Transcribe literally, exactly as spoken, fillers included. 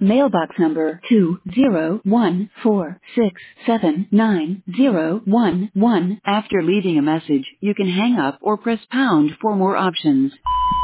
Mailbox number two zero one four six seven nine zero one one. After leaving a message, you can hang up or press pound for more options.